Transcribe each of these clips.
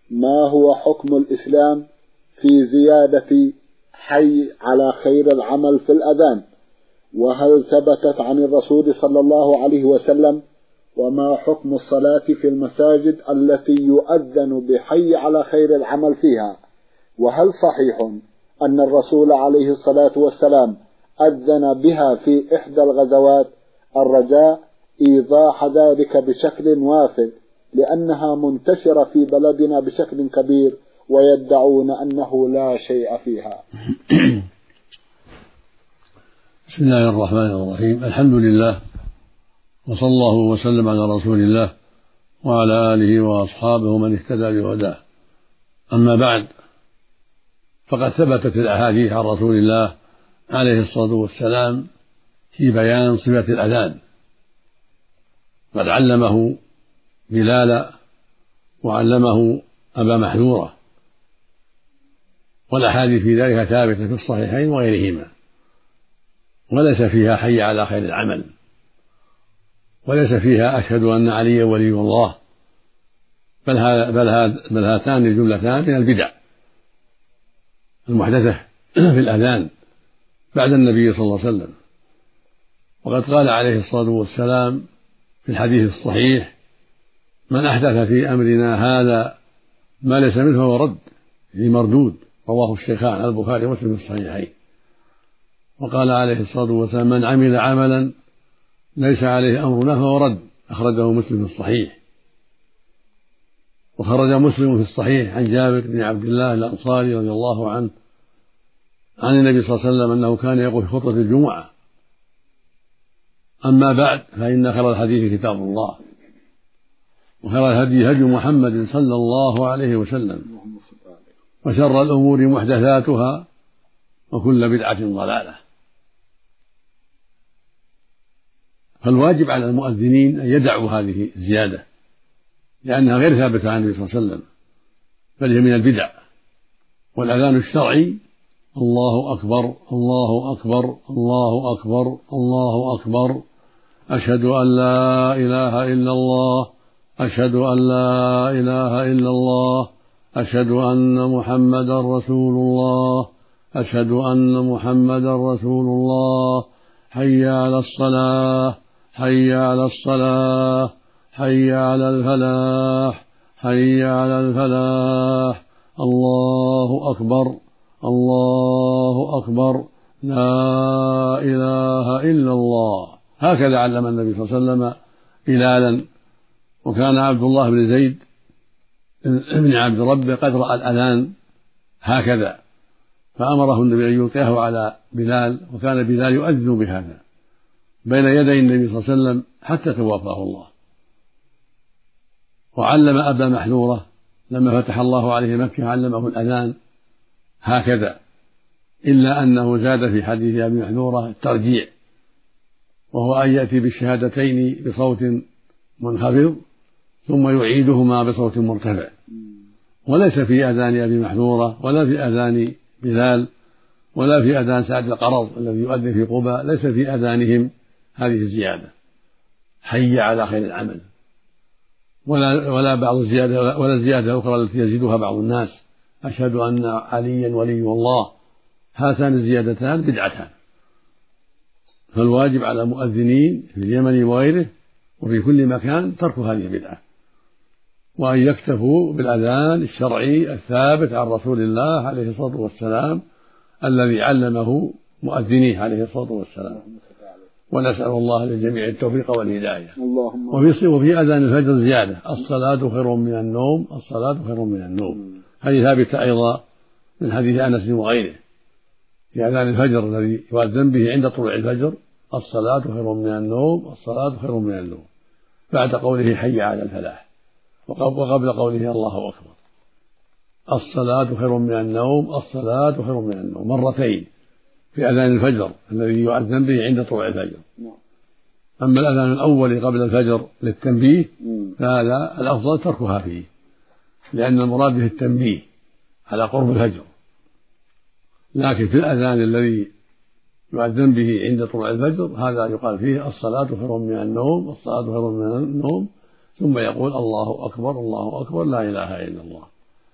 ما هو حكم الإسلام في زيادة حي على خير العمل في الأذان؟ وهل ثبتت عن الرسول صلى الله عليه وسلم؟ وما حكم الصلاة في المساجد التي يؤذن بحي على خير العمل فيها؟ وهل صحيح أن الرسول عليه الصلاة والسلام أذن بها في إحدى الغزوات؟ الرجاء إيضاح ذلك بشكل وافٍ، لأنها منتشرة في بلدنا بشكل كبير ويدعون أنه لا شيء فيها. بسم الله الرحمن الرحيم. الحمد لله، وصلى الله وسلم على رسول الله وعلى آله وأصحابه ومن اهتدى بهداه. أما بعد، فقد ثبتت الأحاديث عن رسول الله عليه الصلاة والسلام في بيان صفة الأذان، قد علمه بلالا وعلمه أبا محذورة، والأحاديث في ذلك ثابتة في الصحيحين وغيرهما، وليس فيها حي على خير العمل، وليس فيها أشهد أن عليا ولي الله، بل هاتان الجملتان من البدع المحدثة في الأذان بعد النبي صلى الله عليه وسلم. وقد قال عليه الصلاة والسلام في الحديث الصحيح: من أحدث في أمرنا هذا ما ليس منه فهو رد، في مردود، رواه الشيخان البخاري ومسلم في الصحيحين. وقال عليه الصلاة والسلام: من عمل عملا ليس عليه أمرنا فهو رد، أخرجه مسلم في الصحيح. وخرج مسلم في الصحيح عن جابر بن عبد الله الأنصاري رضي الله عنه عن النبي صلى الله عليه وسلم أنه كان يقول في خطبة الجمعة: أما بعد، فإن خير الحديث كتاب الله، وخير الهدي هدي محمد صلى الله عليه وسلم، وشر الأمور محدثاتها، وكل بدعة ضلالة. فالواجب على المؤذنين أن يدعوا هذه الزيادة، لأنها غير ثابتة عن النبي صلى الله عليه وسلم، بل هي من البدع. والأذان الشرعي: الله أكبر الله أكبر الله أكبر الله أكبر، أشهد أن لا إله إلا الله، أشهد أن لا إله إلا الله، أشهد أن محمدا رسول الله، أشهد أن محمدا رسول الله، حي على الصلاة، حي على الصلاة، حي على الفلاح، حي على الفلاح، الله أكبر الله أكبر، لا إله إلا الله. هكذا علم النبي صلى الله عليه وسلم بلالا. وكان عبد الله بن زيد بن عبد ربه قد رأى الأذان هكذا، فأمره النبي أن يلقيه على بلال، وكان بلال يؤذن بهذا بين يدي النبي صلى الله عليه وسلم حتى توفاه الله. وعلم أبا محذورة لما فتح الله عليه مكة، علمه الأذان هكذا، إلا أنه زاد في حديث أبي محذورة الترجيع، وهو أن يأتي بالشهادتين بصوت منخفض ثم يعيدهما بصوت مرتفع. وليس في أذان أبي محذورة ولا في أذان بلال ولا في أذان سعد القرظ الذي يؤذن في قباء، ليس في أذانهم هذه الزيادة: حي على خير العمل، ولا بعض الزيادة ولا الزيادة الأخرى التي يزيدها بعض الناس: أشهد أن عليا ولي الله. هاتان الزيادتان بدعتان. فالواجب على المؤذنين في اليمن وغيره وفي كل مكان ترك هذه البدعة، وأن يكتفوا بالأذان الشرعي الثابت عن رسول الله عليه الصلاة والسلام الذي علمه مؤذنيه عليه الصلاة والسلام. ونسأل الله للجميع التوفيق والهداية. وفي أذان الفجر زيادة: الصلاة خير من النوم، الصلاة خير من النوم. هذه ثابتة أيضا من حديث أنس وغيره في أذان الفجر الذي يؤذن به عند طلوع الفجر: الصلاة خير من النوم، الصلاة خير من النوم، بعد قوله حي على الفلاح، وقبل قوله الله أكبر. الصلاة خير من النوم، الصلاة خير من النوم، مرتين في أذان الفجر الذي يؤذن به عند طلوع الفجر. أما الأذان الأول قبل الفجر للتنبيه فهذا الأفضل تركها فيه، لأن المراد به التنبيه على قرب الفجر. لكن في الأذان الذي يؤذن به عند طلوع الفجر هذا يقال فيه: الصلاة خير من النوم، الصلاة خير من النوم، ثم يقول: الله أكبر الله أكبر، لا إله إلا الله.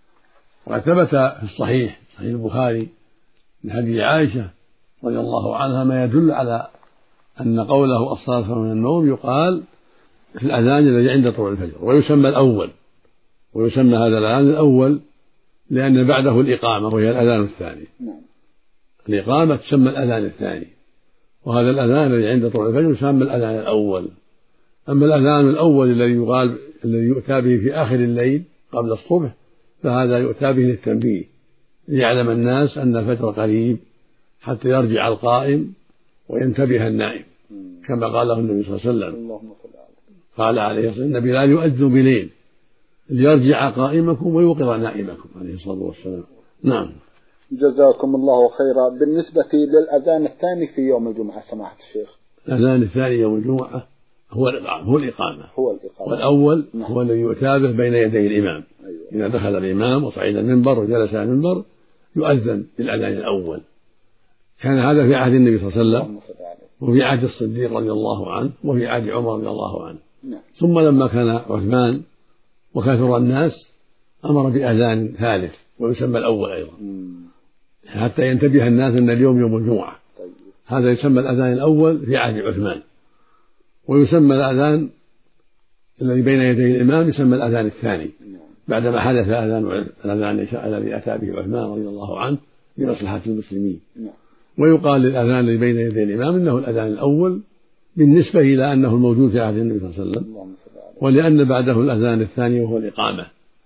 وقد ثبت في صحيح البخاري من حديث عائشة رضي الله عنها ما يدل على أن قوله الصلاة خير من النوم يقال في الأذان الذي عند طلوع الفجر، ويسمى الأول، ويسمى هذا الأذان الأول لأن بعده الإقامة وهي الأذان الثاني. الإقامة تسمى الأذان الثاني، وهذا الأذان الذي عند طلوع الفجر يسمى الأذان الأول. أما الأذان الأول الذي يؤتى به في آخر الليل قبل الصبح فهذا يؤتى به للتنبيه ليعلم الناس أن الفجر قريب حتى يرجع القائم وينتبه النائم، كما قاله النبي صلى الله عليه وسلم. قال عليه الصلاة والسلام: النبي لا يؤذن بليل ليرجع قائمكم ويوقظ نائمكم عليه الصلاة والسلام. نعم. جزاكم الله خيرا. بالنسبة للأذان الثاني في يوم الجمعة سماحة الشيخ، الأذان الثاني يوم الجمعة هو الإقامة، والأول هو الذي يتابع بين يدي الإمام. إذا دخل الإمام وصعد المنبر وجلس على المنبر يؤذن بالأذان الأول. كان هذا في عهد النبي صلى الله عليه وسلم، وفي عهد الصديق رضي الله عنه، وفي عهد عمر رضي الله عنه. ثم لما كان عثمان وكثر الناس أمر بأذان ثالث ويسمى الأول أيضا حتى ينتبه الناس أن اليوم يوم الجمعة. هذا يسمى الأذان الأول في عهد عثمان، ويسمى الأذان الذي بين يدي الإمام يسمى الأذان الثاني بعدما حدث الأذان الذي أتى به عثمان رضي الله عنه لمصلحة المسلمين. ويقال للأذان الذي بين يدي الإمام إنه الأذان الأول بالنسبة إلى أنه الموجود في عهد النبي صلى الله عليه وسلم، ولأن بعده الأذان الثاني وهو الإقامة.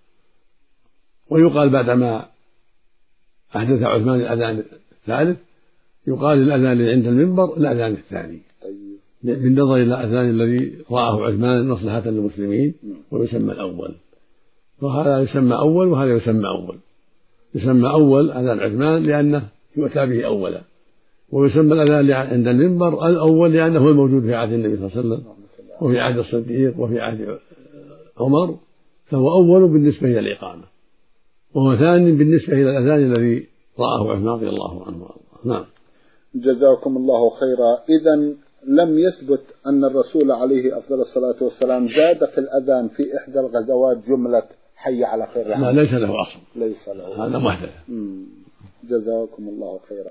ويقال بعدما أحدث عثمان الأذان الثالث يقال للأذان الذي عند المنبر الأذان الثاني بالنظر إلى الأذان الذي رآه عثمان مصلحة للمسلمين ويسمى الأول. وهذا يسمى أول وهذا يسمى أول. يسمى أول أذان عثمان لأنه يؤتى به أولا، ويسمى الأذان عند المنبر الأول لأنه هو الموجود في عهد النبي صلى الله عليه وسلم وفي عهد الصديق وفي عهد عمر، فهو أول بالنسبة إلى الإقامة، وهو ثاني بالنسبة إلى الأذان الذي رآه عثمان رضي الله عنه. نعم. جزاكم الله خيرا. إذن لم يثبت أن الرسول عليه أفضل الصلاة والسلام زاد في الأذان في إحدى الغزوات جملة حي على خير العمل؟ لا، ليس له أصل، ليس له، هذا محدث. جزاكم الله خيرا.